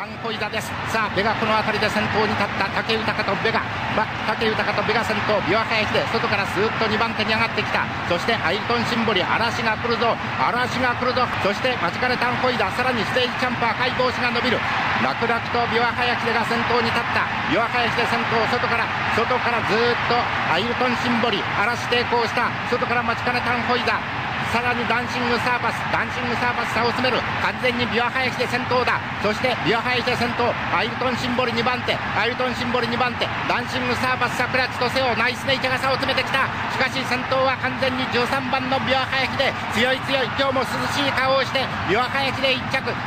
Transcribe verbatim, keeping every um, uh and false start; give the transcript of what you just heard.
タンホイザです。さあベガこの辺りで先頭に立った武豊とベガ、ま、武豊とベガ先頭、琵琶海駅で外からスーッとにばん手に上がってきた。そしてアイルトンシンボリ、嵐が来るぞ、嵐が来るぞ。そして間近でタンホイザ、さらにステージチャンパー赤い帽子が伸びる。楽々と琵琶海駅でが先頭に立った。琵琶海駅で先頭、外から外からずーっとアイルトンシンボリ、嵐抵抗した。外から待ちかねタンホイザ、さらにダンシングサーパス、ダンシングサーパス差を詰める。完全に琵琶海駅で先頭だ。そして琵琶海駅で先頭、アイルトンシンボリにばん手、アイルトンシンボリにばん手、ダンシングサーパス、桜千歳をナイスネイチャが差を詰めてきた。しかし先頭は完全にじゅうさんばんの琵琶海駅で強い強い、今日も涼しい顔をして琵琶海駅でいっ着。